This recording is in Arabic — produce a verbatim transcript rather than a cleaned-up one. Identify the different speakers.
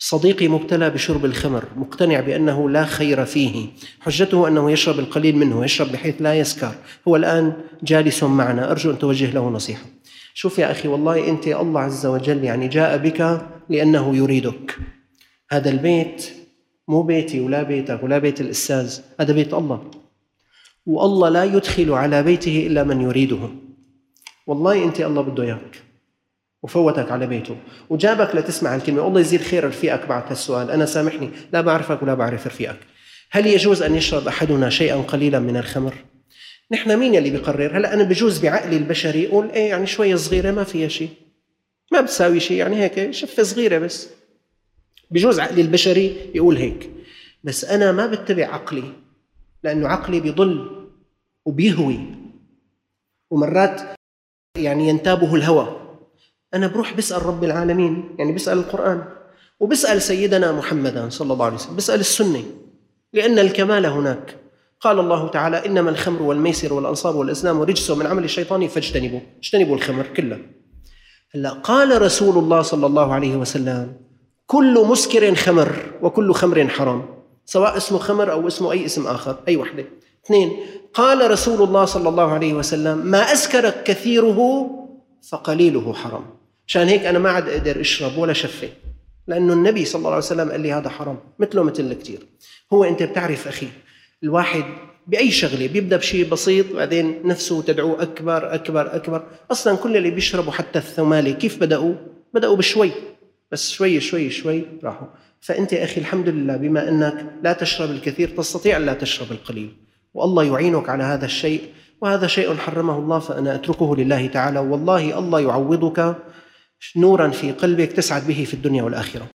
Speaker 1: صديقي مبتلى بشرب الخمر، مقتنع بأنه لا خير فيه، حجته أنه يشرب القليل منه، يشرب بحيث لا يسكر، هو الآن جالس معنا، أرجو أن توجه له نصيحة. شوف يا أخي، والله أنت الله عز وجل يعني جاء بك لأنه يريدك. هذا البيت مو بيتي ولا بيتك ولا بيت الأستاذ، هذا بيت الله، والله لا يدخل على بيته إلا من يريده. والله أنت الله بده إياك وفوتك على بيته وجابك لتسمع الكلمة. الله يزيد خير رفيقك بعد هالسؤال. أنا سامحني لا بعرفك ولا بعرف رفيقك. هل يجوز أن يشرب أحدنا شيئا قليلا من الخمر؟ نحن مين اللي بيقرر؟ هلأ أنا بجوز بعقلي البشري يقول إيه يعني شوية صغيرة ما فيها شيء، ما بتساوي شيء، يعني هيك شفة صغيرة بس. بجوز عقلي البشري يقول هيك، بس أنا ما بتبع عقلي، لأنه عقلي بيضل وبيهوي ومرات يعني ينتابه الهوى. أنا بروح بسأل رب العالمين، يعني بسأل القرآن وبسأل سيدنا محمدا صلى الله عليه وسلم، بسأل السنة، لأن الكمال هناك. قال الله تعالى: إنما الخمر والميسر والأنصاب والأزلام رجس من عمل الشيطان فاجتنبوا، اجتنبوا الخمر كلها. هلا قال رسول الله صلى الله عليه وسلم: كل مسكر خمر وكل خمر حرام، سواء اسمه خمر أو اسمه أي اسم آخر، أي وحدة. اثنين، قال رسول الله صلى الله عليه وسلم: ما أسكر كثيره فقليله حرام. عشان هيك أنا ما عاد أقدر أشرب ولا شفة، لأنه النبي صلى الله عليه وسلم قال لي هذا حرام، مثله مثل كتير. هو أنت بتعرف أخي، الواحد بأي شغلة بيبدأ بشيء بسيط وبعدين نفسه تدعوه أكبر أكبر أكبر. أصلاً كل اللي بيشربوا حتى الثمالي كيف بدأوا؟ بدأوا بشوي، بس شوي شوي شوي راحوا. فأنت أخي الحمد لله بما أنك لا تشرب الكثير تستطيع أن لا تشرب القليل، والله يعينك على هذا الشيء، وهذا شيء حرمه الله فأنا أتركه لله تعالى. والله الله يعوضك نوراً في قلبك تسعد به في الدنيا والآخرة.